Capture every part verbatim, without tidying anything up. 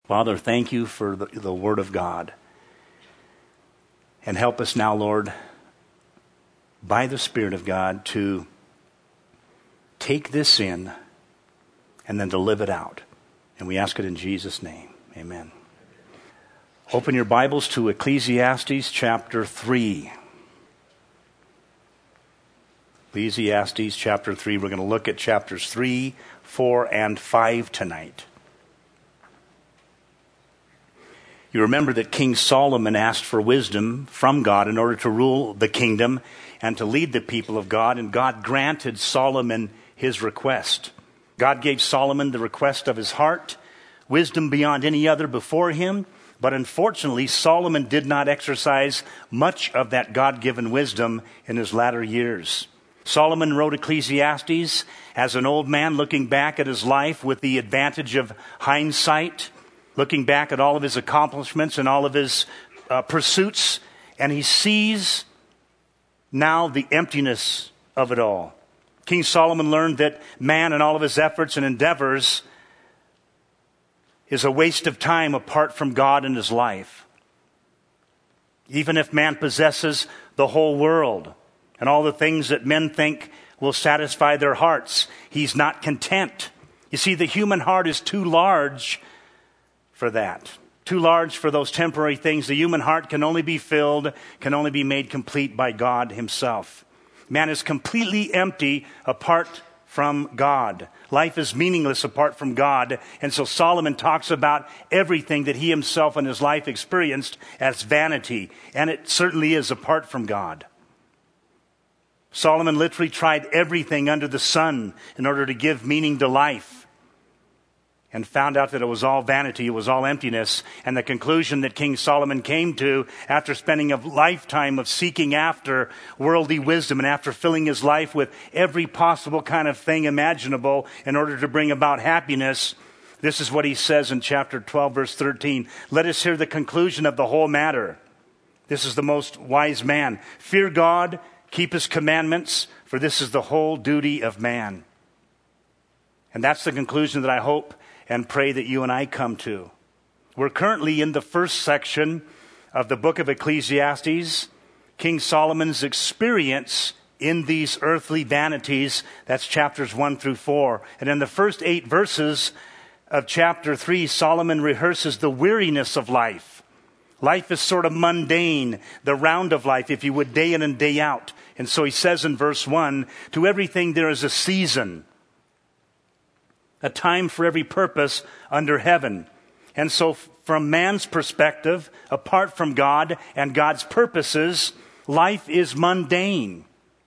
Father, thank you for the, the Word of God. And help us now, Lord, by the Spirit of God, to take this in and then to live it out. And we ask it in Jesus' name. Amen. Open your Bibles to Ecclesiastes chapter three. Ecclesiastes chapter three. We're going to look at chapters three, four, and five tonight. You remember that King Solomon asked for wisdom from God in order to rule the kingdom and to lead the people of God, and God granted Solomon his request. God gave Solomon the request of his heart, wisdom beyond any other before him, but unfortunately Solomon did not exercise much of that God-given wisdom in his latter years. Solomon wrote Ecclesiastes as an old man looking back at his life with the advantage of hindsight, looking back at all of his accomplishments and all of his uh, pursuits, and he sees now the emptiness of it all. King Solomon learned that man and all of his efforts and endeavors is a waste of time apart from God in his life. Even if man possesses the whole world and all the things that men think will satisfy their hearts, he's not content. You see, the human heart is too large for that. Too large for those temporary things. The human heart can only be filled, can only be made complete by God himself. Man is completely empty apart from God. Life is meaningless apart from God. And so Solomon talks about everything that he himself in his life experienced as vanity. And it certainly is apart from God. Solomon literally tried everything under the sun in order to give meaning to life, and found out that it was all vanity, it was all emptiness. And the conclusion that King Solomon came to after spending a lifetime of seeking after worldly wisdom and after filling his life with every possible kind of thing imaginable in order to bring about happiness, this is what he says in chapter twelve, verse thirteen. Let us hear the conclusion of the whole matter. This is the most wise man. Fear God, keep his commandments, for this is the whole duty of man. And that's the conclusion that I hope and pray that you and I come to. We're currently in the first section of the book of Ecclesiastes, King Solomon's experience in these earthly vanities. That's chapters one through four. And in the first eight verses of chapter three, Solomon rehearses the weariness of life. Life is sort of mundane, the round of life, if you would, day in and day out. And so he says in verse one, to everything there is a season, a time for every purpose under heaven. And so from man's perspective, apart from God and God's purposes, life is mundane.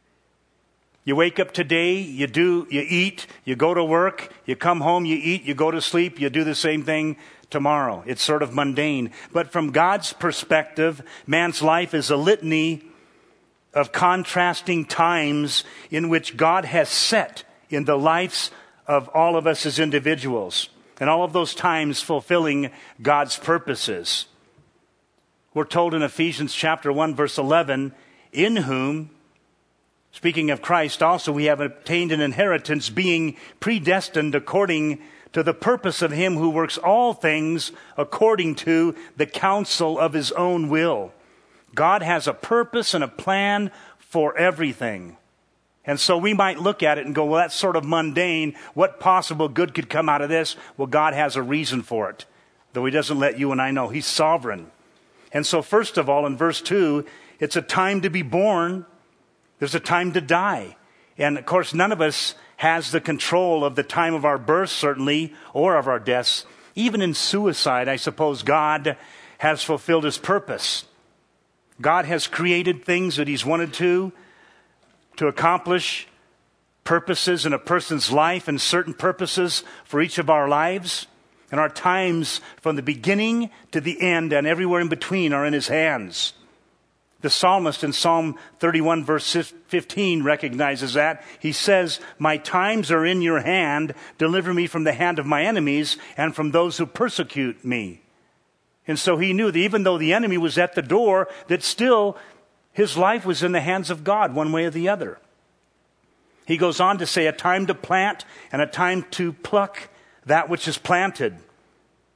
You wake up today, you do, you eat, you go to work, you come home, you eat, you go to sleep, you do the same thing tomorrow. It's sort of mundane. But from God's perspective, man's life is a litany of contrasting times in which God has set in the lives of all of us as individuals, and all of those times fulfilling God's purposes. We're told in Ephesians chapter one, verse eleven, in whom, speaking of Christ, also we have obtained an inheritance, being predestined according to the purpose of him who works all things according to the counsel of his own will. God has a purpose and a plan for everything. And so we might look at it and go, well, that's sort of mundane. What possible good could come out of this? Well, God has a reason for it, though he doesn't let you and I know. He's sovereign. And so first of all, in verse two, it's a time to be born. There's a time to die. And of course, none of us has the control of the time of our birth, certainly, or of our deaths. Even in suicide, I suppose God has fulfilled his purpose. God has created things that he's wanted to, to accomplish purposes in a person's life and certain purposes for each of our lives. And our times from the beginning to the end and everywhere in between are in his hands. The psalmist in Psalm thirty-one verse fifteen recognizes that. He says, my times are in your hand. Deliver me from the hand of my enemies and from those who persecute me. And so he knew that even though the enemy was at the door, that still his life was in the hands of God one way or the other. He goes on to say a time to plant and a time to pluck that which is planted.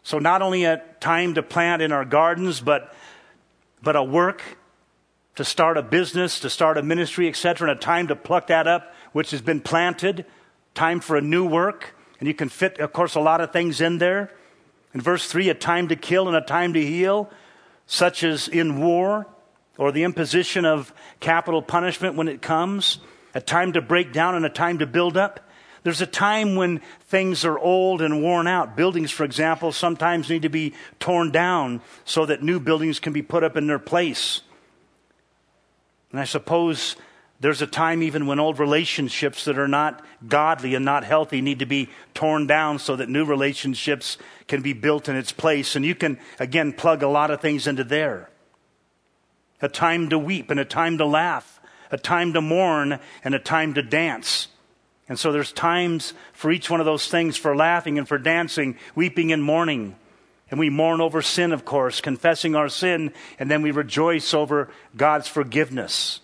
So not only a time to plant in our gardens, but, but a work to start a business, to start a ministry, et cetera, and a time to pluck that up, which has been planted, time for a new work. And you can fit, of course, a lot of things in there. In verse three, a time to kill and a time to heal, such as in war or the imposition of capital punishment when it comes, a time to break down and a time to build up. There's a time when things are old and worn out. Buildings, for example, sometimes need to be torn down so that new buildings can be put up in their place. And I suppose there's a time even when old relationships that are not godly and not healthy need to be torn down so that new relationships can be built in its place. And you can, again, plug a lot of things into there. A time to weep and a time to laugh, a time to mourn and a time to dance. And so there's times for each one of those things, for laughing and for dancing, weeping and mourning. And we mourn over sin, of course, confessing our sin, and then we rejoice over God's forgiveness.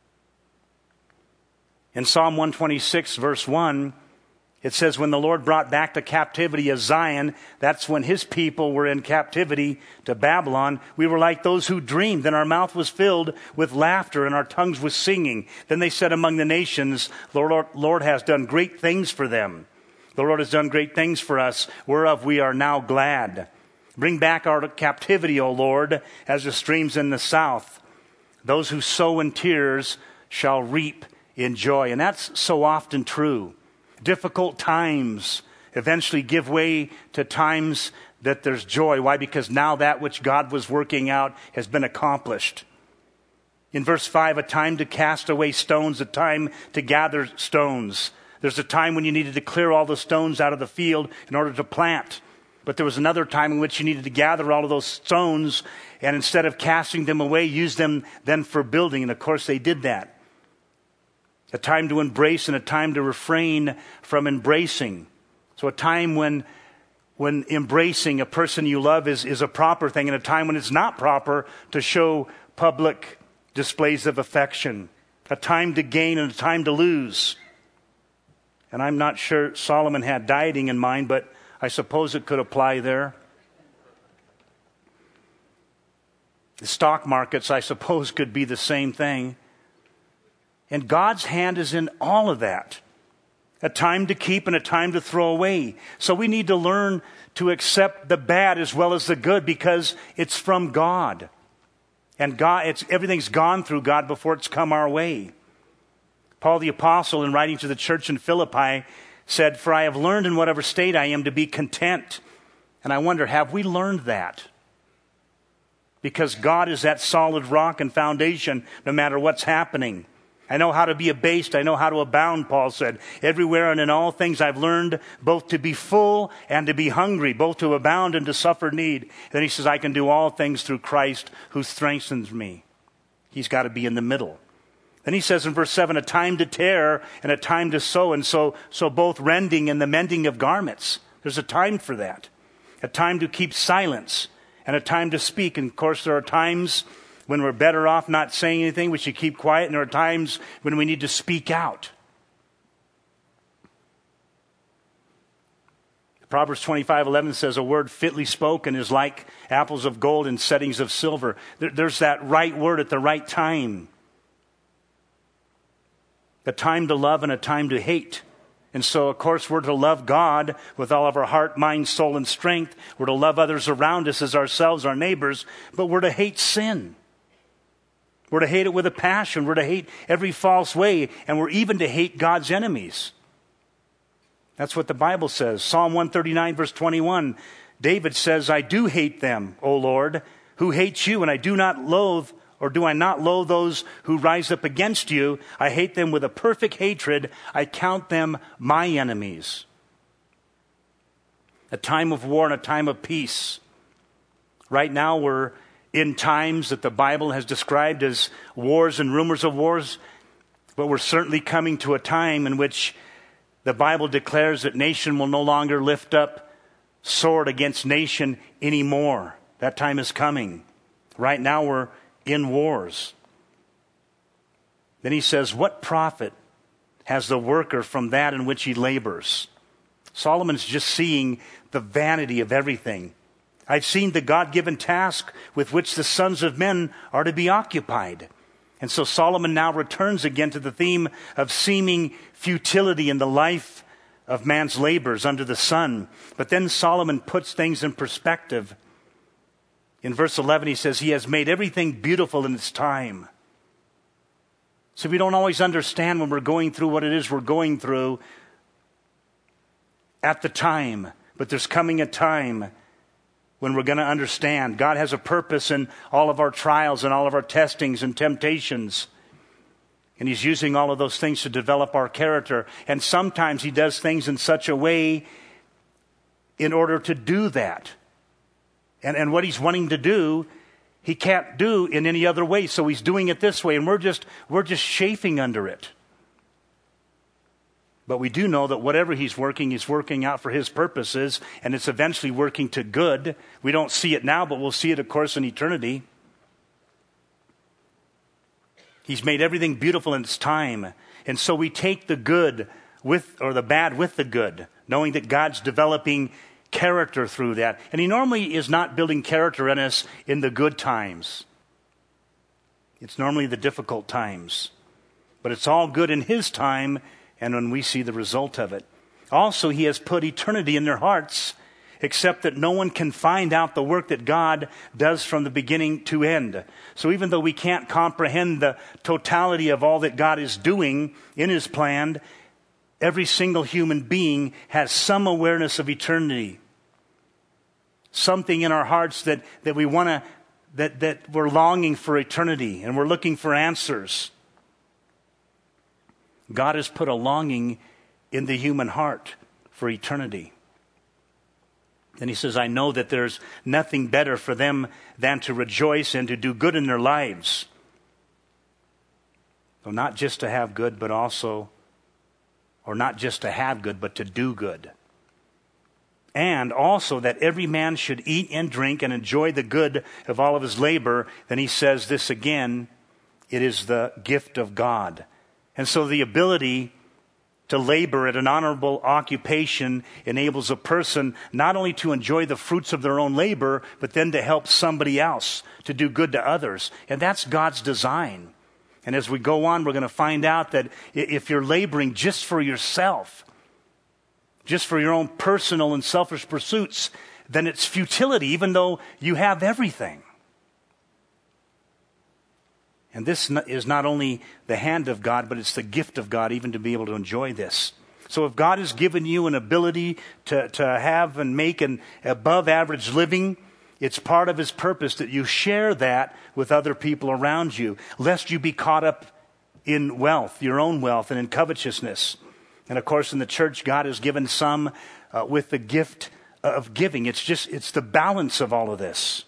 In Psalm one twenty-six, verse one, it says, when the Lord brought back to captivity of Zion, that's when his people were in captivity to Babylon, we were like those who dreamed. Then our mouth was filled with laughter and our tongues with singing. Then they said among the nations, the Lord, Lord has done great things for them. The Lord has done great things for us, whereof we are now glad. Bring back our captivity, O Lord, as the streams in the south. Those who sow in tears shall reap in joy. And that's so often true. Difficult times eventually give way to times that there's joy. Why? Because now that which God was working out has been accomplished. In verse five, a time to cast away stones, a time to gather stones. There's a time when you needed to clear all the stones out of the field in order to plant. But there was another time in which you needed to gather all of those stones and instead of casting them away, use them then for building. And of course they did that. A time to embrace and a time to refrain from embracing. So a time when when embracing a person you love is, is a proper thing, and a time when it's not proper to show public displays of affection. A time to gain and a time to lose. And I'm not sure Solomon had dieting in mind, but I suppose it could apply there. The stock markets, I suppose, could be the same thing. And God's hand is in all of that. A time to keep and a time to throw away. So we need to learn to accept the bad as well as the good because it's from God. And God, it's, everything's gone through God before it's come our way. Paul the Apostle, in writing to the church in Philippi, said, for I have learned in whatever state I am to be content. And I wonder, have we learned that? Because God is that solid rock and foundation no matter what's happening. I know how to be abased. I know how to abound, Paul said. Everywhere and in all things I've learned both to be full and to be hungry, both to abound and to suffer need. Then he says, I can do all things through Christ who strengthens me. He's got to be in the middle. Then he says in verse seven, a time to tear and a time to sow. And so, so both rending and the mending of garments. There's a time for that. A time to keep silence and a time to speak. And of course, there are times when we're better off not saying anything, we should keep quiet. And there are times when we need to speak out. Proverbs twenty-five eleven says, a word fitly spoken is like apples of gold in settings of silver. There, there's that right word at the right time. A time to love and a time to hate. And so, of course, we're to love God with all of our heart, mind, soul, and strength. We're to love others around us as ourselves, our neighbors. But we're to hate sin. We're to hate it with a passion. We're to hate every false way. And we're even to hate God's enemies. That's what the Bible says. Psalm one thirty-nine, verse twenty-one. David says, I do hate them, O Lord, who hate you, and I do not loathe, or do I not loathe those who rise up against you? I hate them with a perfect hatred. I count them my enemies. A time of war and a time of peace. Right now we're in times that the Bible has described as wars and rumors of wars, but we're certainly coming to a time in which the Bible declares that nation will no longer lift up sword against nation anymore. That time is coming. Right now we're in wars. Then he says, what profit has the worker from that in which he labors? Solomon's just seeing the vanity of everything. I've seen the God-given task with which the sons of men are to be occupied. And so Solomon now returns again to the theme of seeming futility in the life of man's labors under the sun. But then Solomon puts things in perspective. In verse eleven, he says, he has made everything beautiful in its time. So we don't always understand when we're going through what it is we're going through at the time. But there's coming a time when we're going to understand. God has a purpose in all of our trials and all of our testings and temptations. And he's using all of those things to develop our character. And sometimes he does things in such a way in order to do that. And, and what he's wanting to do, he can't do in any other way. So he's doing it this way. And we're just, we're just chafing under it. But we do know that whatever he's working, he's working out for his purposes, and it's eventually working to good. We don't see it now, but we'll see it, of course, in eternity. He's made everything beautiful in its time. And so we take the good with, or the bad with the good, knowing that God's developing character through that. And he normally is not building character in us in the good times. It's normally the difficult times. But it's all good in his time, and when we see the result of it. Also, he has put eternity in their hearts, except that no one can find out the work that God does from the beginning to end. So even though we can't comprehend the totality of all that God is doing in his plan, every single human being has some awareness of eternity. Something in our hearts that, that we want to, that, that we're longing for eternity, and we're looking for answers. God has put a longing in the human heart for eternity. And he says, I know that there's nothing better for them than to rejoice and to do good in their lives. So not just to have good, but also, or not just to have good, but to do good. And also that every man should eat and drink and enjoy the good of all of his labor. Then he says this again, it is the gift of God. And so the ability to labor at an honorable occupation enables a person not only to enjoy the fruits of their own labor, but then to help somebody else, to do good to others. And that's God's design. And as we go on, we're going to find out that if you're laboring just for yourself, just for your own personal and selfish pursuits, then it's futility, even though you have everything. And this is not only the hand of God, but it's the gift of God even to be able to enjoy this. So if God has given you an ability to, to have and make an above average living, it's part of his purpose that you share that with other people around you, lest you be caught up in wealth, your own wealth, and in covetousness. And of course, in the church, God has given some uh, with the gift of giving. It's just, it's the balance of all of this.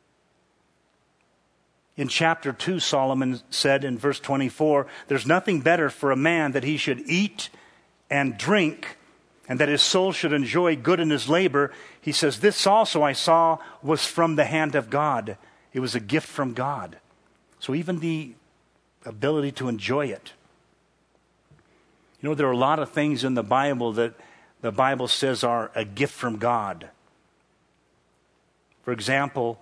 In chapter two, Solomon said in verse twenty-four, there's nothing better for a man that he should eat and drink, and that his soul should enjoy good in his labor. He says, this also I saw was from the hand of God. It was a gift from God. So even the ability to enjoy it. You know, there are a lot of things in the Bible that the Bible says are a gift from God. For example,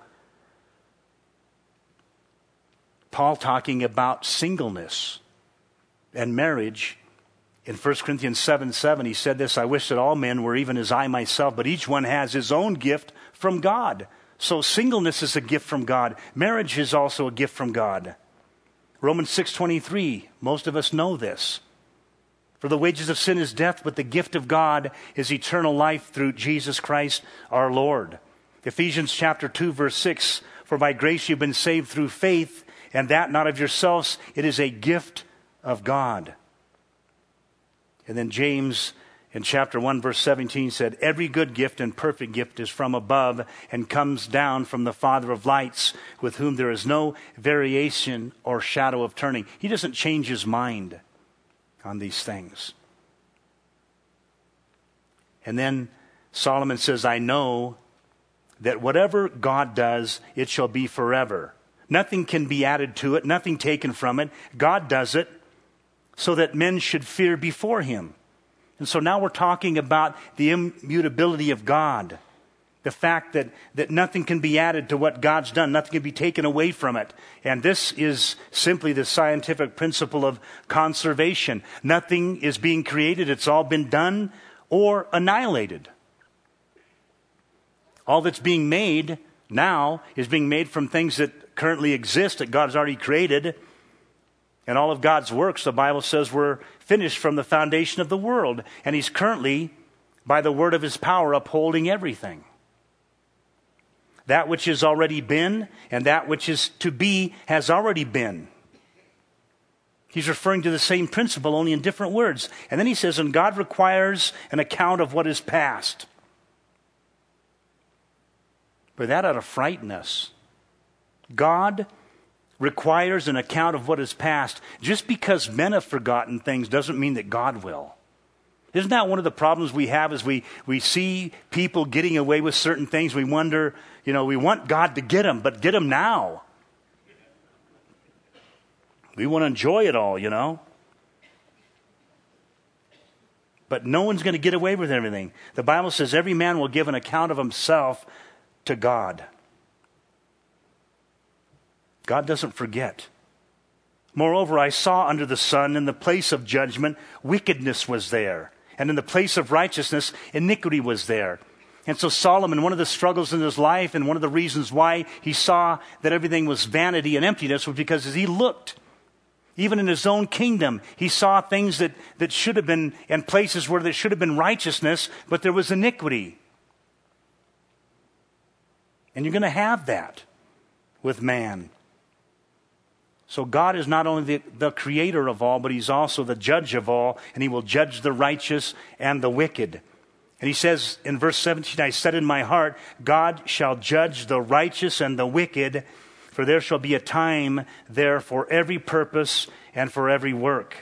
Paul talking about singleness and marriage. In First Corinthians seven seven, he said this, I wish that all men were even as I myself, but each one has his own gift from God. So singleness is a gift from God. Marriage is also a gift from God. Romans six twenty-three, most of us know this. For the wages of sin is death, but the gift of God is eternal life through Jesus Christ our Lord. Ephesians chapter two, verse six, for by grace you've been saved through faith, and that not of yourselves, it is a gift of God. And then James in chapter one, verse seventeen said, every good gift and perfect gift is from above and comes down from the Father of lights, with whom there is no variation or shadow of turning. He doesn't change his mind on these things. And then Solomon says, I know that whatever God does, it shall be forever. Nothing can be added to it, nothing taken from it. God does it so that men should fear before him. And so now we're talking about the immutability of God. The fact that, that nothing can be added to what God's done, nothing can be taken away from it. And this is simply the scientific principle of conservation. Nothing is being created, it's all been done or annihilated. All that's being made now is being made from things that currently exist, that God's already created. And all of God's works, the Bible says, were finished from the foundation of the world. And He's currently, by the word of His power, upholding everything. That which has already been and that which is to be has already been. He's referring to the same principle, only in different words. And then he says, and God requires an account of what is past. But that ought to frighten us. God requires an account of what is past. Just because men have forgotten things doesn't mean that God will. Isn't that one of the problems we have is we, we see people getting away with certain things. We wonder, you know, we want God to get them, but get them now. We want to enjoy it all, you know. But no one's going to get away with everything. The Bible says every man will give an account of himself to God. God doesn't forget. Moreover, I saw under the sun in the place of judgment, wickedness was there. And in the place of righteousness, iniquity was there. And so Solomon, one of the struggles in his life and one of the reasons why he saw that everything was vanity and emptiness was because as he looked, even in his own kingdom, he saw things that, that should have been, and places where there should have been righteousness, but there was iniquity. And you're going to have that with man. So God is not only the, the creator of all, but He's also the judge of all, and He will judge the righteous and the wicked. And He says in verse seventeen, I said in my heart, God shall judge the righteous and the wicked, for there shall be a time there for every purpose and for every work.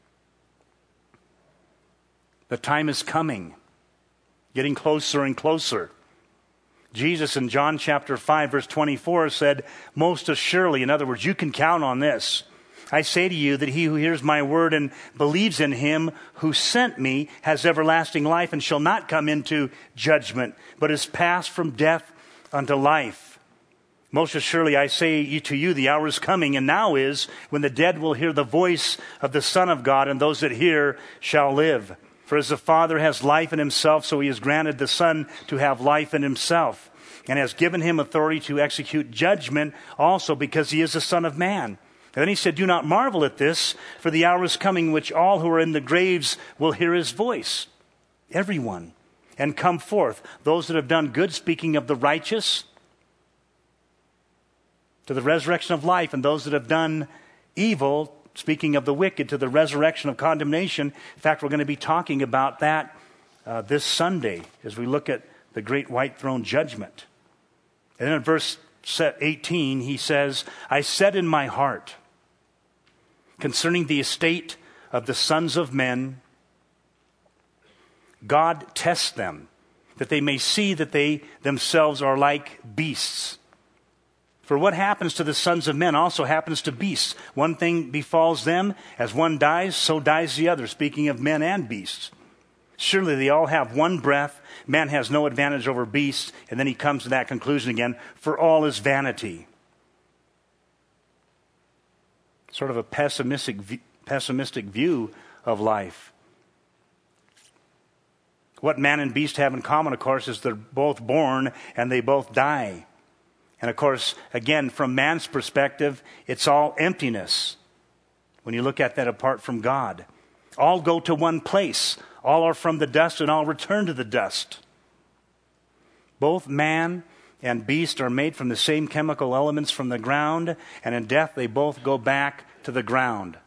The time is coming, getting closer and closer. Jesus in John chapter five, verse twenty-four said, most assuredly, in other words, you can count on this. I say to you that he who hears my word and believes in Him who sent me has everlasting life and shall not come into judgment, but is passed from death unto life. Most assuredly, I say to you, the hour is coming, and now is, when the dead will hear the voice of the Son of God, and those that hear shall live. For as the Father has life in Himself, so He has granted the Son to have life in Himself, and has given Him authority to execute judgment also, because He is the Son of Man. And then He said, do not marvel at this, for the hour is coming which all who are in the graves will hear His voice. Everyone. And come forth, those that have done good, speaking of the righteous, to the resurrection of life, and those that have done evil, speaking of the wicked, to the resurrection of condemnation. In fact, we're going to be talking about that uh, this Sunday as we look at the great white throne judgment. And then in verse eighteen, he says, I said in my heart, concerning the estate of the sons of men, God tests them, that they may see that they themselves are like beasts. For what happens to the sons of men also happens to beasts. One thing befalls them, as one dies, so dies the other, speaking of men and beasts. Surely they all have one breath. Man has no advantage over beasts. And then he comes to that conclusion again, for all is vanity. Sort of a pessimistic, pessimistic view of life. What man and beast have in common, of course, is they're both born and they both die. And of course, again, from man's perspective, it's all emptiness when you look at that apart from God. All go to one place. All are from the dust and all return to the dust. Both man and beast are made from the same chemical elements from the ground, and in death they both go back to the ground.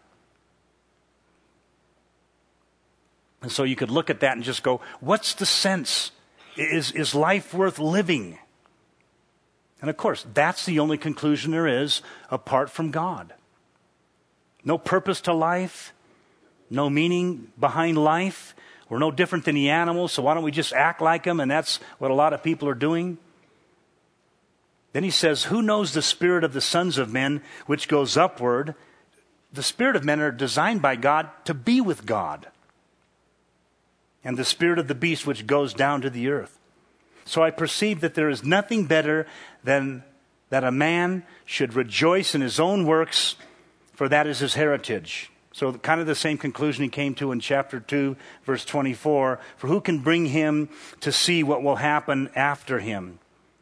And so you could look at that and just go, what's the sense? Is, is life worth living? And of course, that's the only conclusion there is apart from God. No purpose to life, no meaning behind life. We're no different than the animals, so why don't we just act like them? And that's what a lot of people are doing. Then he says, who knows the spirit of the sons of men which goes upward? The spirit of men are designed by God to be with God. And the spirit of the beast which goes down to the earth. So I perceive that there is nothing better than that a man should rejoice in his own works, for that is his heritage. So kind of the same conclusion he came to in chapter two, verse twenty-four. For who can bring him to see what will happen after him?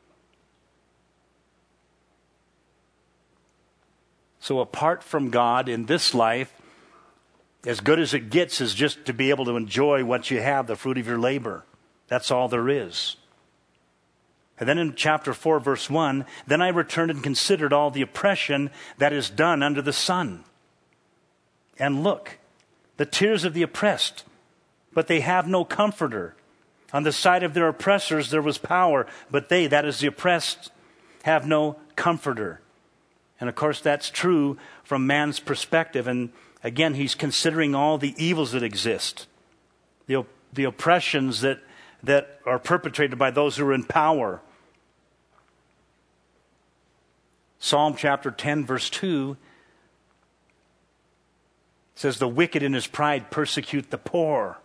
So apart from God in this life, as good as it gets is just to be able to enjoy what you have, the fruit of your labor. That's all there is. And then in chapter four, verse one, then I returned and considered all the oppression that is done under the sun. And look, the tears of the oppressed, but they have no comforter. On the side of their oppressors there was power, but they, that is the oppressed, have no comforter. And of course that's true from man's perspective. And again, he's considering all the evils that exist, the, the oppressions that, that are perpetrated by those who are in power. Psalm chapter ten, verse two says, the wicked in his pride persecute the poor.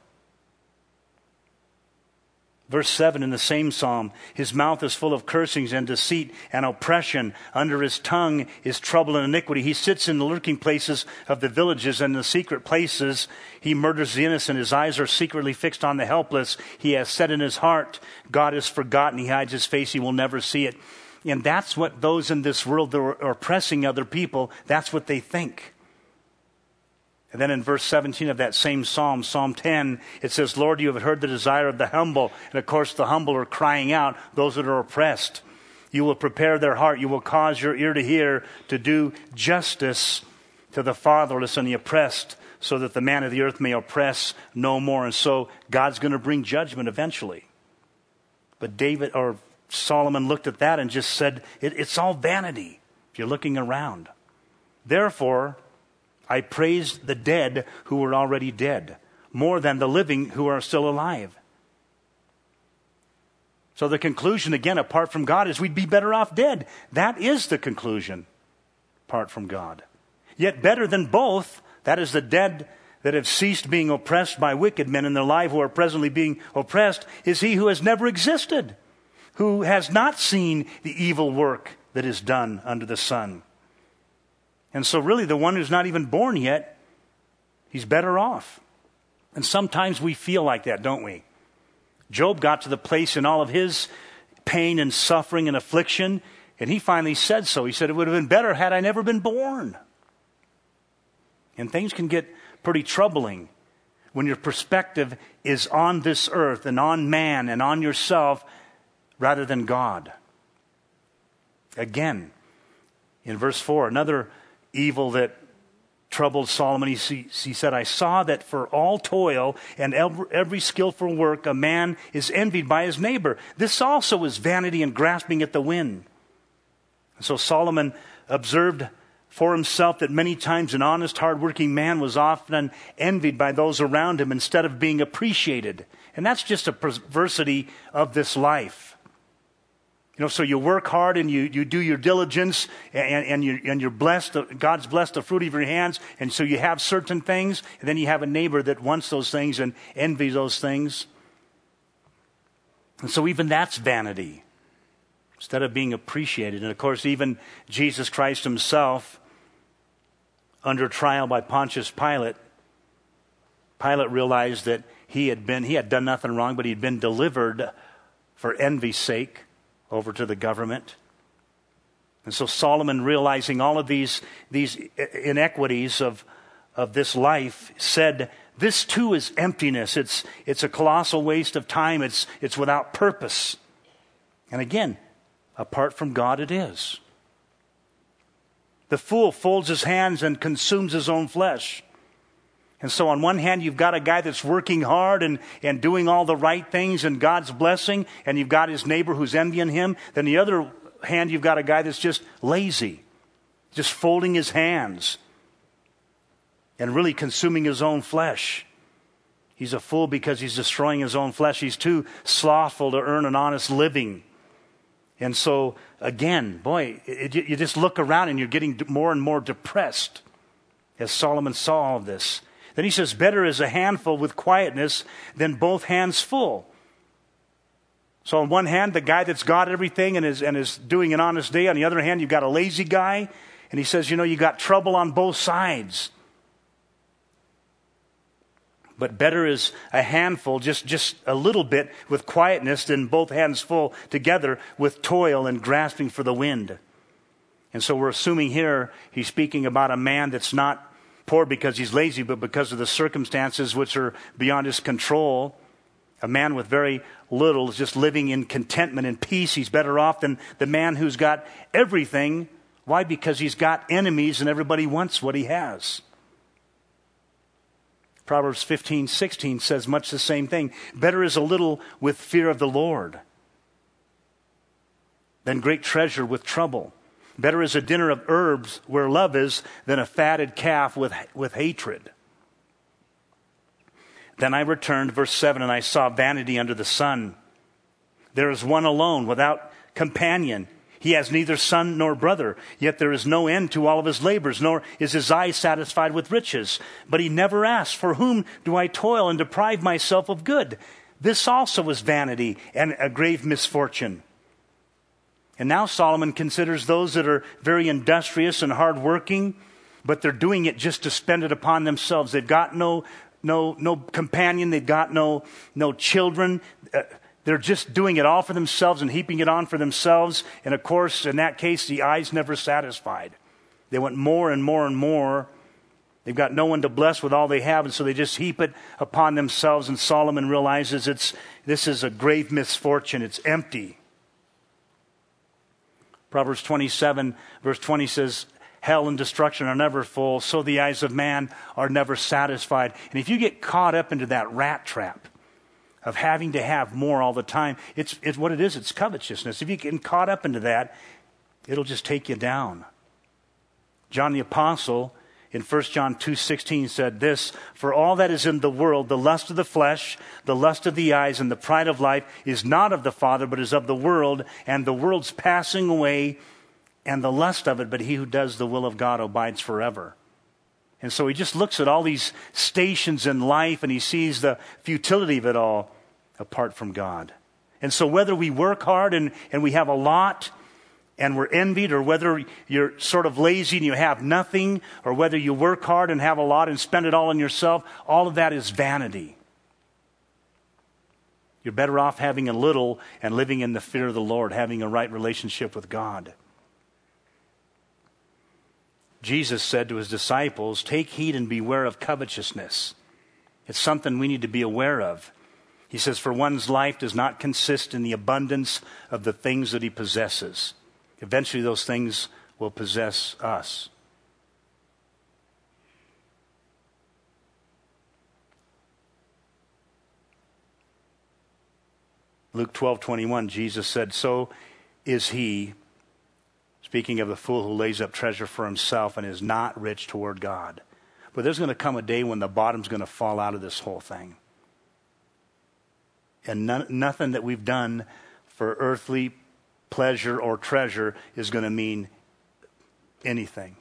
Verse seven in the same psalm, his mouth is full of cursings and deceit and oppression. Under his tongue is trouble and iniquity. He sits in the lurking places of the villages, and in the secret places he murders the innocent. His eyes are secretly fixed on the helpless. He has said in his heart, God is forgotten. He hides his face. He will never see it. And that's what those in this world that are oppressing other people, that's what they think. And then in verse seventeen of that same psalm, Psalm ten, it says, Lord, you have heard the desire of the humble. And of course the humble are crying out, those that are oppressed. You will prepare their heart. You will cause your ear to hear, to do justice to the fatherless and the oppressed, so that the man of the earth may oppress no more. And so God's going to bring judgment eventually. But David, or Solomon looked at that and just said, it, it's all vanity if you're looking around. Therefore, I praised the dead who were already dead, more than the living who are still alive. So the conclusion, again, apart from God, is we'd be better off dead. That is the conclusion, apart from God. Yet better than both, that is the dead that have ceased being oppressed by wicked men and the alive who are presently being oppressed, is he who has never existed, who has not seen the evil work that is done under the sun. And so really the one who's not even born yet, he's better off. And sometimes we feel like that, don't we? Job got to the place in all of his pain and suffering and affliction, and he finally said so. He said, it would have been better had I never been born. And things can get pretty troubling when your perspective is on this earth and on man and on yourself rather than God. Again, in verse four, another evil that troubled Solomon, he, he said, I saw that for all toil and every skillful work, a man is envied by his neighbor. This also is vanity and grasping at the wind. So Solomon observed for himself that many times an honest, hardworking man was often envied by those around him instead of being appreciated. And that's just a perversity of this life. You know, so you work hard and you, you do your diligence and, and, you, and you're blessed, God's blessed the fruit of your hands, and so you have certain things, and then you have a neighbor that wants those things and envies those things. And so even that's vanity, instead of being appreciated. And of course, even Jesus Christ himself, under trial by Pontius Pilate, Pilate realized that he had been, he had done nothing wrong, but he had been delivered for envy's sake over to the government. And so Solomon, realizing all of these, these inequities of, of this life, said, this too is emptiness. It's, it's a colossal waste of time. It's, it's without purpose. And again, apart from God it is. The fool folds his hands and consumes his own flesh. And so on one hand, you've got a guy that's working hard and, and doing all the right things and God's blessing, and you've got his neighbor who's envying him. Then the other hand, you've got a guy that's just lazy, just folding his hands and really consuming his own flesh. He's a fool because he's destroying his own flesh. He's too slothful to earn an honest living. And so, again, boy, it, it, you just look around and you're getting more and more depressed as Solomon saw all of this. Then he says, better is a handful with quietness than both hands full. So on one hand, the guy that's got everything and is, and is doing an honest day. On the other hand, you've got a lazy guy. And he says, you know, you got trouble on both sides. But better is a handful, just, just a little bit with quietness than both hands full together with toil and grasping for the wind. And so we're assuming here he's speaking about a man that's not poor because he's lazy, but because of the circumstances which are beyond his control. A man with very little is just living in contentment and peace. He's better off than the man who's got everything. Why? Because he's got enemies and everybody wants what he has. Proverbs fifteen sixteen says much the same thing. Better is a little with fear of the Lord than great treasure with trouble. Better is a dinner of herbs where love is than a fatted calf with, with hatred. Then I returned, verse seven, and I saw vanity under the sun. There is one alone without companion. He has neither son nor brother, yet there is no end to all of his labors, nor is his eye satisfied with riches. But he never asks, for whom do I toil and deprive myself of good? This also is vanity and a grave misfortune. And now Solomon considers those that are very industrious and hardworking, but they're doing it just to spend it upon themselves. They've got no, no, no companion. They've got no, no children. Uh, They're just doing it all for themselves and heaping it on for themselves. And of course, in that case, the eye's never satisfied. They want more and more and more. They've got no one to bless with all they have, and so they just heap it upon themselves. And Solomon realizes it's this is a grave misfortune. It's empty. Proverbs twenty-seven, verse twenty says, hell and destruction are never full, so the eyes of man are never satisfied. And if you get caught up into that rat trap of having to have more all the time, it's, it's what it is. It's covetousness. If you get caught up into that, it'll just take you down. John the Apostle in First John two sixteen said this, for all that is in the world, the lust of the flesh, the lust of the eyes, and the pride of life is not of the Father, but is of the world, and the world's passing away, and the lust of it, but he who does the will of God abides forever. And so he just looks at all these stations in life and he sees the futility of it all apart from God. And so whether we work hard and, and we have a lot and we're envied, or whether you're sort of lazy and you have nothing, or whether you work hard and have a lot and spend it all on yourself, all of that is vanity. You're better off having a little and living in the fear of the Lord, having a right relationship with God. Jesus said to his disciples, take heed and beware of covetousness. It's something we need to be aware of. He says, for one's life does not consist in the abundance of the things that he possesses. Eventually those things will possess us. Luke twelve twenty-one, Jesus said, so is he, speaking of the fool who lays up treasure for himself and is not rich toward God. But there's going to come a day when the bottom's going to fall out of this whole thing. And none, nothing that we've done for earthly pleasure or treasure is going to mean anything.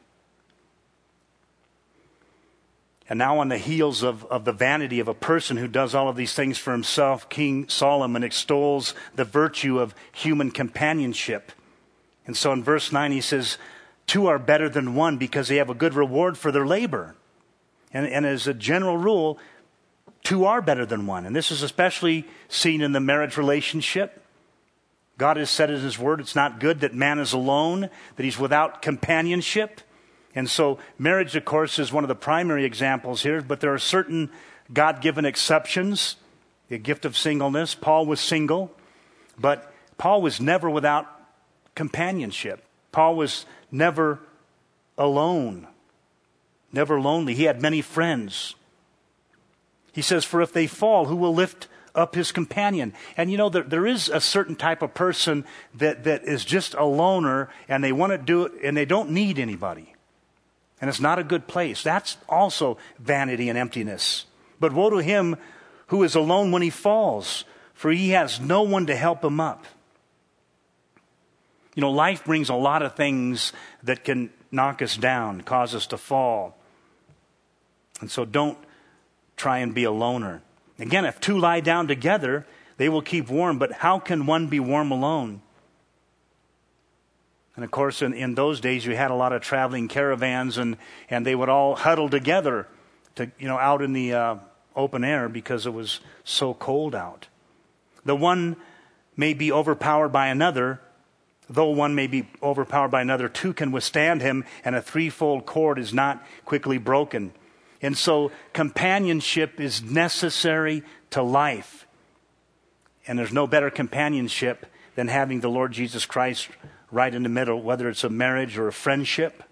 And now on the heels of, of the vanity of a person who does all of these things for himself, King Solomon extols the virtue of human companionship. And so in verse nine he says, two are better than one because they have a good reward for their labor. And, and as a general rule, two are better than one. And this is especially seen in the marriage relationship. God has said in his word, it's not good that man is alone, that he's without companionship. And so marriage, of course, is one of the primary examples here, but there are certain God-given exceptions. The gift of singleness. Paul was single, but Paul was never without companionship. Paul was never alone, never lonely. He had many friends. He says, for if they fall, who will lift up his companion? And you know, there, there is a certain type of person that, that is just a loner and they want to do it and they don't need anybody. And it's not a good place. That's also vanity and emptiness. But woe to him who is alone when he falls, for he has no one to help him up. You know, life brings a lot of things that can knock us down, cause us to fall. And so don't try and be a loner. Again, if two lie down together, They will keep warm, but how can one be warm alone? And of course, in, in those days, you had a lot of traveling caravans, and, and they would all huddle together to, you know, out in the uh, open air because it was so cold out. The one may be overpowered by another, though one may be overpowered by another, two can withstand him, and a threefold cord is not quickly broken. And so companionship is necessary to life. And there's no better companionship than having the Lord Jesus Christ right in the middle, whether it's a marriage or a friendship.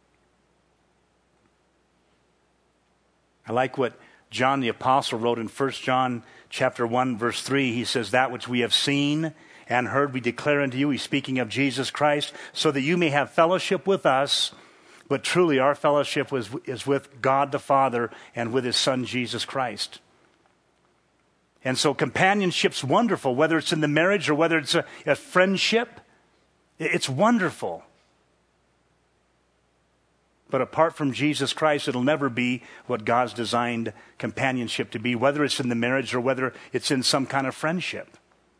I like what John the Apostle wrote in First John chapter one, verse three. He says, that which we have seen and heard we declare unto you. He's speaking of Jesus Christ, so that you may have fellowship with us. But truly our fellowship was, is with God the Father and with His Son Jesus Christ. And so companionship's wonderful, whether it's in the marriage or whether it's a, a friendship. It's wonderful. But apart from Jesus Christ, it'll never be what God's designed companionship to be, whether it's in the marriage or whether it's in some kind of friendship.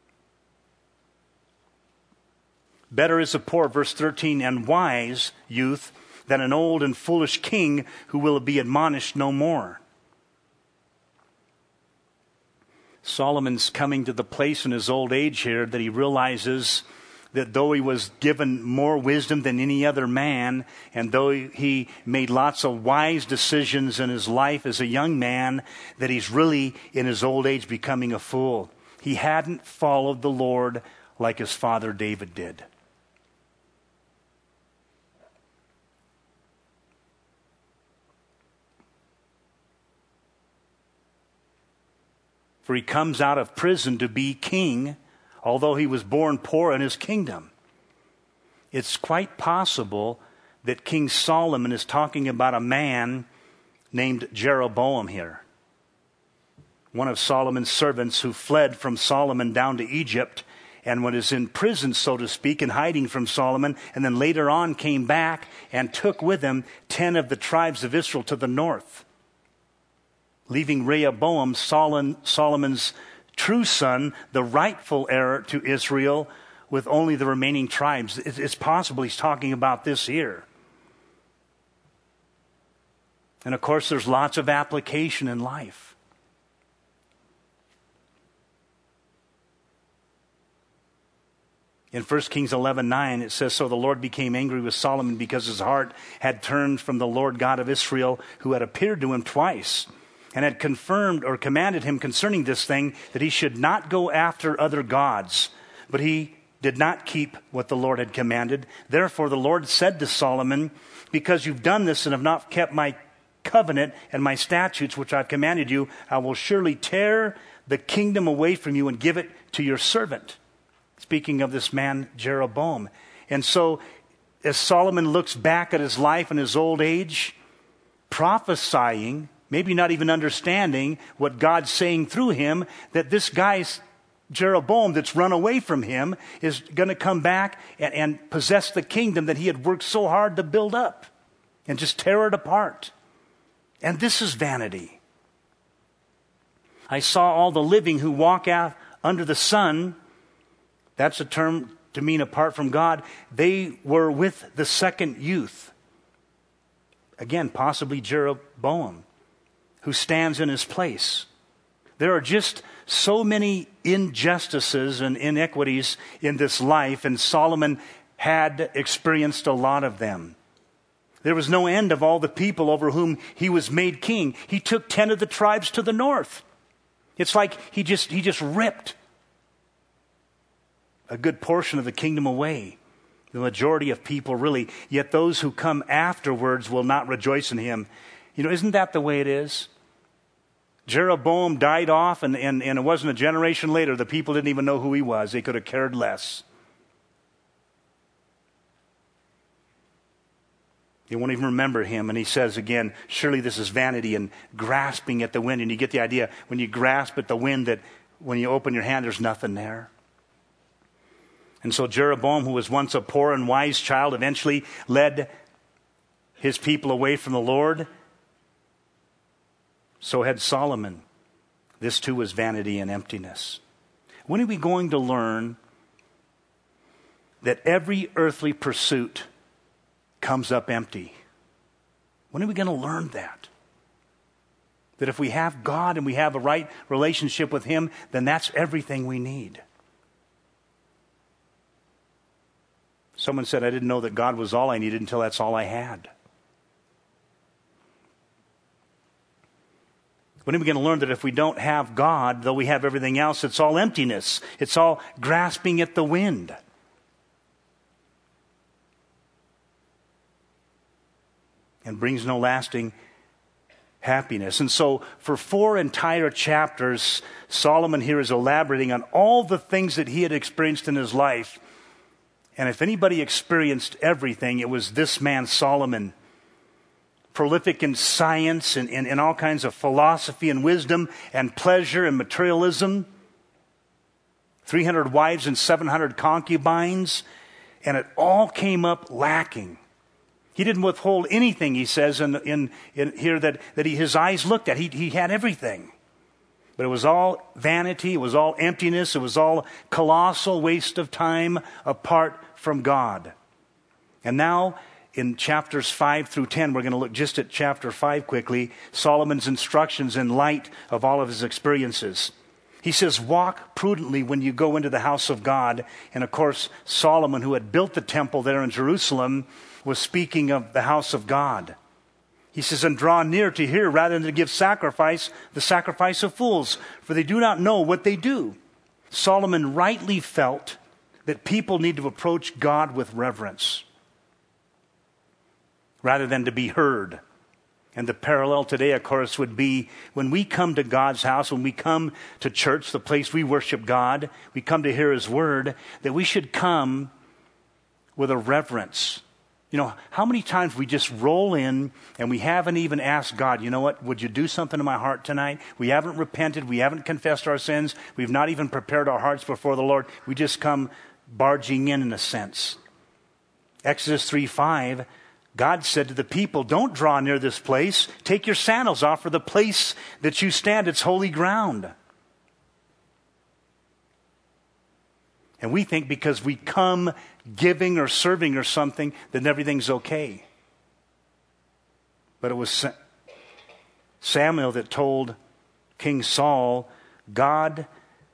Better is a poor, verse thirteen, and wise youth than an old and foolish king who will be admonished no more. Solomon's coming to the place in his old age here that he realizes that though he was given more wisdom than any other man, and though he made lots of wise decisions in his life as a young man, that he's really in his old age becoming a fool. He hadn't followed the Lord like his father David did. For he comes out of prison to be king, although he was born poor in his kingdom. It's quite possible that King Solomon is talking about a man named Jeroboam here. One of Solomon's servants who fled from Solomon down to Egypt and was in prison, so to speak, and hiding from Solomon, and then later on came back and took with him ten of the tribes of Israel to the north, leaving Rehoboam, Solomon's true son, the rightful heir to Israel, with only the remaining tribes. It's possible he's talking about this here. And of course, there's lots of application in life. In First Kings eleven nine, it says, so the Lord became angry with Solomon because his heart had turned from the Lord God of Israel, who had appeared to him twice, and had confirmed or commanded him concerning this thing, that he should not go after other gods. But he did not keep what the Lord had commanded. Therefore the Lord said to Solomon, because you've done this and have not kept my covenant and my statutes which I've commanded you, I will surely tear the kingdom away from you and give it to your servant. Speaking of this man Jeroboam. And so as Solomon looks back at his life in his old age, prophesying, maybe not even understanding what God's saying through him, that this guy's Jeroboam that's run away from him is going to come back and, and possess the kingdom that he had worked so hard to build up and just tear it apart. And this is vanity. I saw all the living who walk out under the sun. That's a term to mean apart from God. They were with the second youth. Again, possibly Jeroboam, who stands in his place. There are just so many injustices and inequities in this life, and Solomon had experienced a lot of them. There was no end of all the people over whom he was made king. He took ten of the tribes to the north. It's like he just he just ripped a good portion of the kingdom away. The majority of people really, yet those who come afterwards will not rejoice in him. You know, isn't that the way it is? Jeroboam died off, and, and, and it wasn't a generation later. The people didn't even know who he was. They could have cared less. They won't even remember him. And he says again, surely this is vanity and grasping at the wind. And you get the idea, when you grasp at the wind, that when you open your hand, there's nothing there. And so Jeroboam, who was once a poor and wise child, eventually led his people away from the Lord. So had Solomon. This too was vanity and emptiness. When are we going to learn that every earthly pursuit comes up empty? When are we going to learn that? That if we have God and we have a right relationship with Him, then that's everything we need. Someone said, I didn't know that God was all I needed until that's all I had. When are we going to learn that if we don't have God, though we have everything else, it's all emptiness. It's all grasping at the wind. And brings no lasting happiness. And so for four entire chapters, Solomon here is elaborating on all the things that he had experienced in his life. And if anybody experienced everything, it was this man, Solomon. Prolific in science and in all kinds of philosophy and wisdom and pleasure and materialism. three hundred wives and seven hundred concubines. And it all came up lacking. He didn't withhold anything, he says in, in, in here that, that he, his eyes looked at. He, he had everything. But it was all vanity, it was all emptiness, it was all colossal waste of time apart from God. And now, in chapters five through ten, we're going to look just at chapter five quickly, Solomon's instructions in light of all of his experiences. He says, walk prudently when you go into the house of God. And of course, Solomon, who had built the temple there in Jerusalem, was speaking of the house of God. He says, and draw near to hear rather than to give sacrifice, the sacrifice of fools, for they do not know what they do. Solomon rightly felt that people need to approach God with reverence rather than to be heard. And the parallel today, of course, would be when we come to God's house, when we come to church, the place we worship God, we come to hear His word, that we should come with a reverence. You know, how many times we just roll in and we haven't even asked God, you know what, would you do something in my heart tonight? We haven't repented. We haven't confessed our sins. We've not even prepared our hearts before the Lord. We just come barging in, in a sense. Exodus three five, God said to the people, don't draw near this place. Take your sandals off, for the place that you stand, it's holy ground. And we think because we come giving or serving or something, then everything's okay. But it was Samuel that told King Saul, God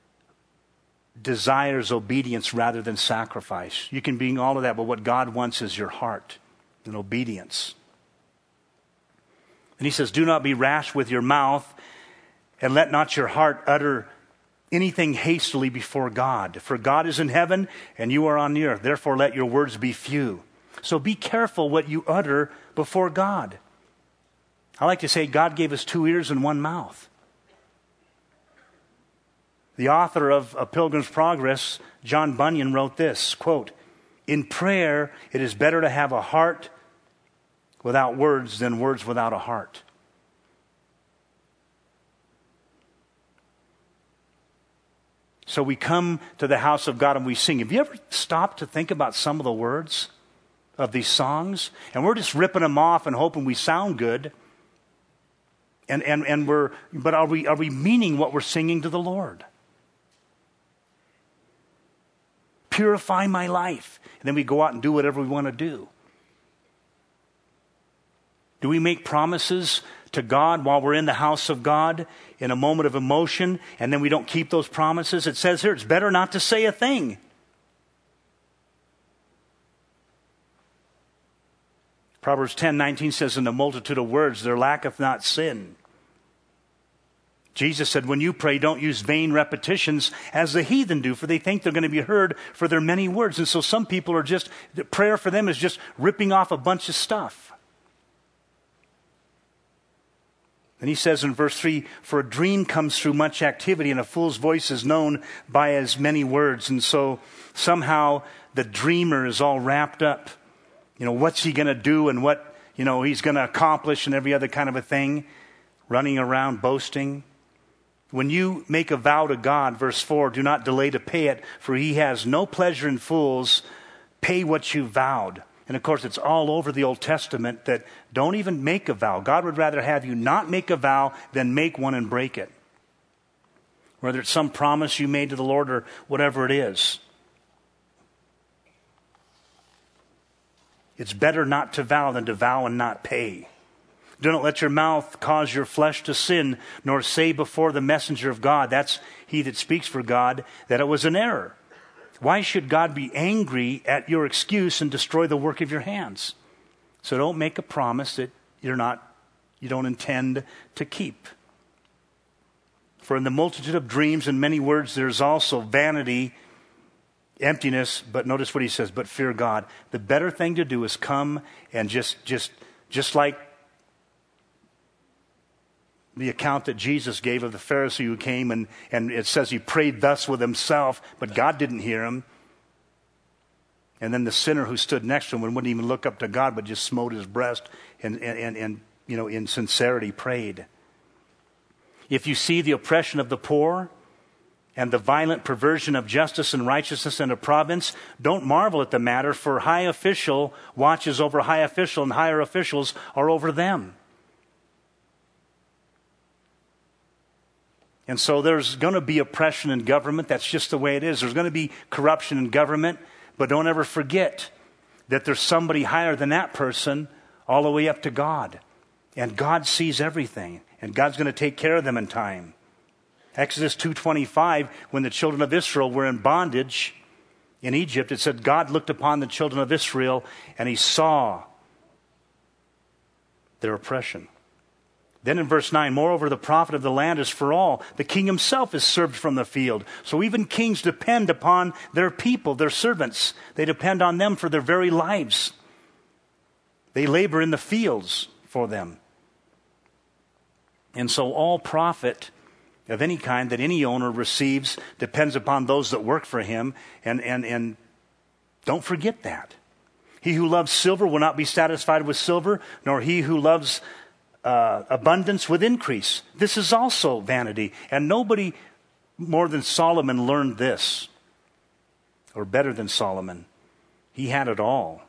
desires obedience rather than sacrifice. You can be all of that, but what God wants is your heart and obedience. And he says, do not be rash with your mouth, and let not your heart utter anything hastily before God. For God is in heaven, and you are on the earth. Therefore, let your words be few. So be careful what you utter before God. I like to say God gave us two ears and one mouth. The author of A Pilgrim's Progress, John Bunyan, wrote this, quote, in prayer, it is better to have a heart without words than words without a heart. So we come to the house of God and we sing. Have you ever stopped to think about some of the words of these songs? And we're just ripping them off and hoping we sound good. And and and we're but are we are we meaning what we're singing to the Lord? Purify my life. And then we go out and do whatever we want to do. Do we make promises to God while we're in the house of God in a moment of emotion, and then we don't keep those promises? It says here, it's better not to say a thing. Proverbs ten nineteen says, in the multitude of words there lacketh not sin. Jesus said, when you pray, don't use vain repetitions as the heathen do, for they think they're going to be heard for their many words. And so some people are just, prayer for them is just ripping off a bunch of stuff. And he says in verse three, for a dream comes through much activity, and a fool's voice is known by as many words. And so somehow the dreamer is all wrapped up. You know, what's he going to do and what, you know, he's going to accomplish and every other kind of a thing, running around boasting. When you make a vow to God, verse four, do not delay to pay it, for he has no pleasure in fools. Pay what you vowed. And of course, it's all over the Old Testament that don't even make a vow. God would rather have you not make a vow than make one and break it. whether it's some promise you made to the Lord or whatever it is. It's better not to vow than to vow and not pay. Do not let your mouth cause your flesh to sin, nor say before the messenger of God, that's he that speaks for God, that it was an error. Why should God be angry at your excuse and destroy the work of your hands? So don't make a promise that you're not, you don't intend to keep. For in the multitude of dreams and many words, there's also vanity, emptiness, but notice what he says, but fear God. The better thing to do is come and just, just, just like the account that Jesus gave of the Pharisee who came and, and it says he prayed thus with himself, but God didn't hear him. And then the sinner who stood next to him and wouldn't even look up to God, but just smote his breast and, and, and, and you know, in sincerity prayed. If you see the oppression of the poor and the violent perversion of justice and righteousness in a province, don't marvel at the matter, for high official watches over high official, and higher officials are over them. And so there's going to be oppression in government. That's just the way it is. There's going to be corruption in government, but don't ever forget that there's somebody higher than that person all the way up to God. And God sees everything, and God's going to take care of them in time. Exodus two twenty-five, when the children of Israel were in bondage in Egypt, it said God looked upon the children of Israel and he saw their oppression. Then in verse nine, moreover, the profit of the land is for all. The king himself is served from the field. So even kings depend upon their people, their servants. They depend on them for their very lives. They labor in the fields for them. And so all profit of any kind that any owner receives depends upon those that work for him. And, and, and don't forget that. He who loves silver will not be satisfied with silver, nor he who loves Uh, abundance with increase. This is also vanity. And nobody more than Solomon learned this, or better than Solomon. He had it all.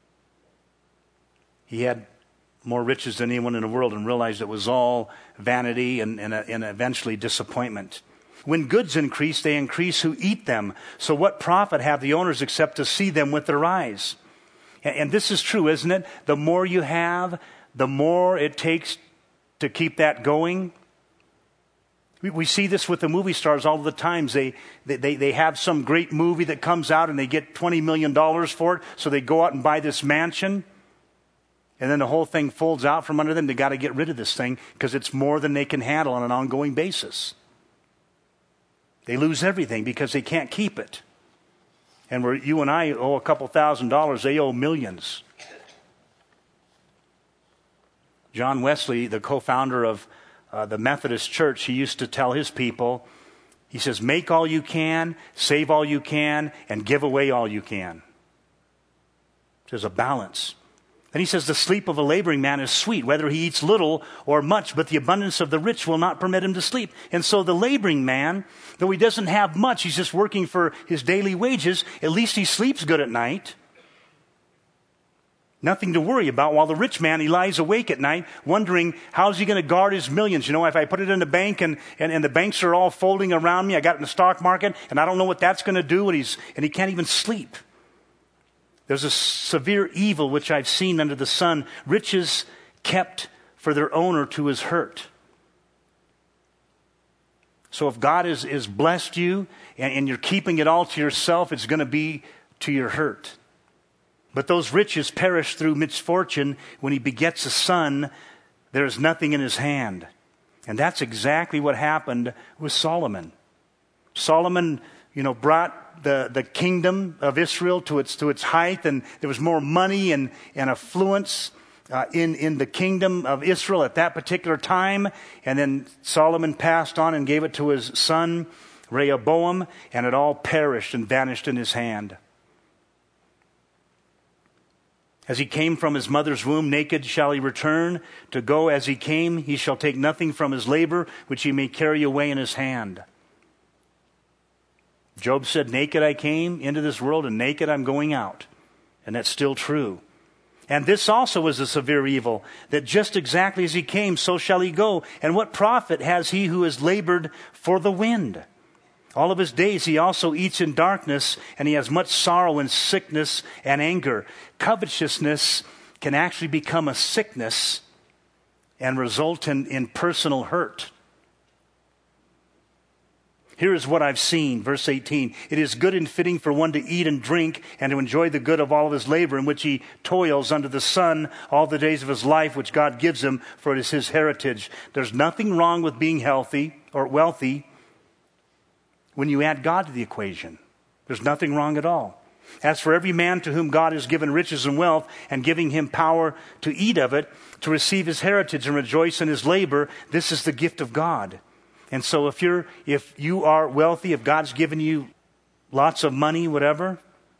He had more riches than anyone in the world and realized it was all vanity and, and, and eventually disappointment. When goods increase, they increase who eat them. So what profit have the owners except to see them with their eyes? And, and this is true, isn't it? The more you have, the more it takes to keep that going. We, we see this with the movie stars all the times. They, they, they have some great movie that comes out and they get twenty million dollars for it. So they go out and buy this mansion. And then the whole thing folds out from under them. They got to get rid of this thing because it's more than they can handle on an ongoing basis. They lose everything because they can't keep it. And where you and I owe a couple thousand dollars, they owe millions. John Wesley, the co-founder of uh, the Methodist Church, he used to tell his people, he says, make all you can, save all you can, and give away all you can. There's a balance. And he says, the sleep of a laboring man is sweet, whether he eats little or much, but the abundance of the rich will not permit him to sleep. And so the laboring man, though he doesn't have much, he's just working for his daily wages, at least he sleeps good at night. Nothing to worry about, while the rich man, he lies awake at night wondering, how's he going to guard his millions? You know, if I put it in the bank and, and, and the banks are all folding around me, I got it in the stock market, and I don't know what that's going to do, and, he's, and he can't even sleep. There's a severe evil which I've seen under the sun, riches kept for their owner to his hurt. So if God has is, is blessed you and, and you're keeping it all to yourself, it's going to be to your hurt. But those riches perish through misfortune. When he begets a son, there is nothing in his hand. And that's exactly what happened with Solomon. Solomon, you know, brought the, the kingdom of Israel to its to its height, and there was more money and, and affluence uh, in, in the kingdom of Israel at that particular time. And then Solomon passed on and gave it to his son, Rehoboam, and it all perished and vanished in his hand. As he came from his mother's womb, naked shall he return. To go as he came, he shall take nothing from his labor, which he may carry away in his hand. Job said, naked I came into this world, and naked I'm going out. And that's still true. And this also is a severe evil, that just exactly as he came, so shall he go. And what profit has he who has labored for the wind? All of his days he also eats in darkness, and he has much sorrow and sickness and anger. Covetousness can actually become a sickness and result in, in personal hurt. Here is what I've seen, verse eighteen. It is good and fitting for one to eat and drink and to enjoy the good of all of his labor in which he toils under the sun all the days of his life, which God gives him, for it is his heritage. There's nothing wrong with being healthy or wealthy when you add God to the equation. There's nothing wrong at all. As for every man to whom God has given riches and wealth, and giving him power to eat of it, to receive his heritage and rejoice in his labor, this is the gift of God. And so if you're, if you are wealthy, if God's given you lots of money, whatever,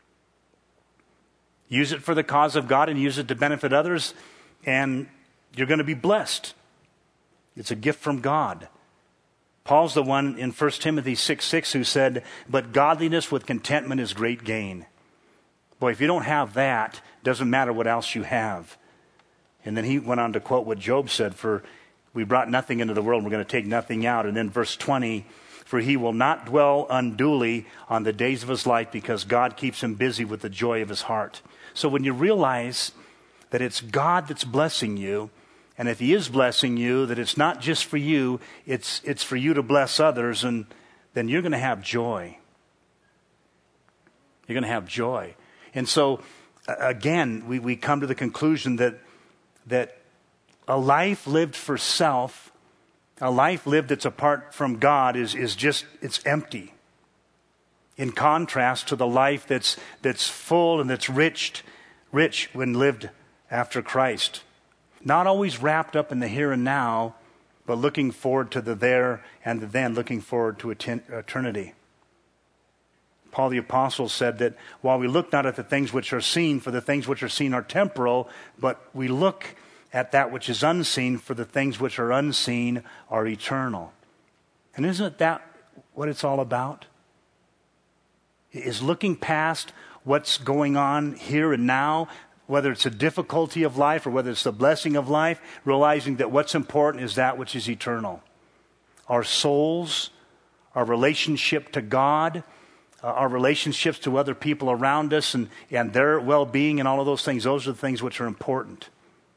use it for the cause of God and use it to benefit others, and you're going to be blessed. It's a gift from God. Paul's the one in First Timothy six six who said, but godliness with contentment is great gain. Boy, if you don't have that, it doesn't matter what else you have. And then he went on to quote what Job said, for we brought nothing into the world, and we're going to take nothing out. And then verse twenty, for he will not dwell unduly on the days of his life, because God keeps him busy with the joy of his heart. So when you realize that it's God that's blessing you, and if he is blessing you, that it's not just for you, it's it's for you to bless others, and then you're going to have joy. You're going to have joy. And so, again, we, we come to the conclusion that that a life lived for self, a life lived that's apart from God is, is just, it's empty. In contrast to the life that's that's full and that's rich, rich when lived after Christ. Not always wrapped up in the here and now, but looking forward to the there and the then, looking forward to eternity. Paul the Apostle said that while we look not at the things which are seen, for the things which are seen are temporal, but we look at that which is unseen, for the things which are unseen are eternal. And isn't that what it's all about? Is looking past what's going on here and now, whether it's a difficulty of life or whether it's the blessing of life, realizing that what's important is that which is eternal. Our souls, our relationship to God, uh, our relationships to other people around us and, and their well-being and all of those things, those are the things which are important.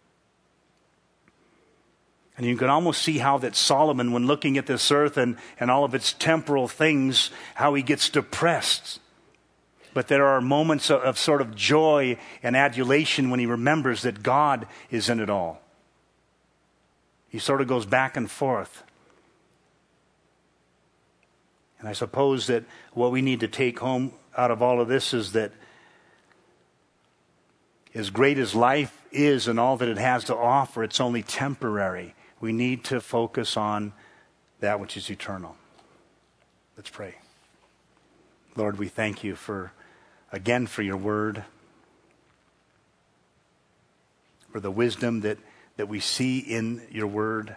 And you can almost see how that Solomon, when looking at this earth and, and all of its temporal things, how he gets depressed. But there are moments of, of sort of joy and adulation when he remembers that God is in it all. He sort of goes back and forth. And I suppose that what we need to take home out of all of this is that as great as life is and all that it has to offer, it's only temporary. We need to focus on that which is eternal. Let's pray. Lord, we thank you for, again, for your word, for the wisdom that, that we see in your word.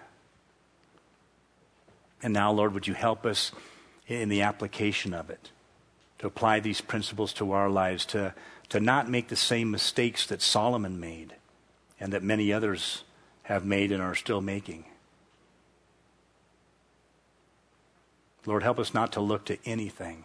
And now, Lord, would you help us in the application of it, to apply these principles to our lives, to, to not make the same mistakes that Solomon made and that many others have made and are still making. Lord, help us not to look to anything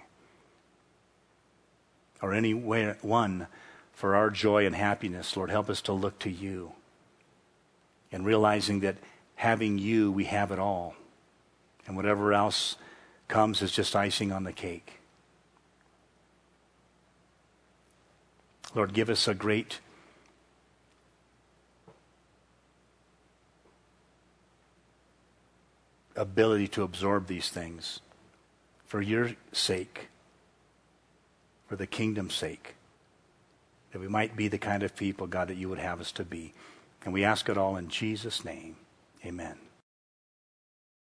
or anyone for our joy and happiness. Lord, help us to look to you and realizing that having you, we have it all. And whatever else comes is just icing on the cake. Lord, give us a great ability to absorb these things for your sake, for the kingdom's sake, that we might be the kind of people, God, that you would have us to be. And we ask it all in Jesus' name. Amen.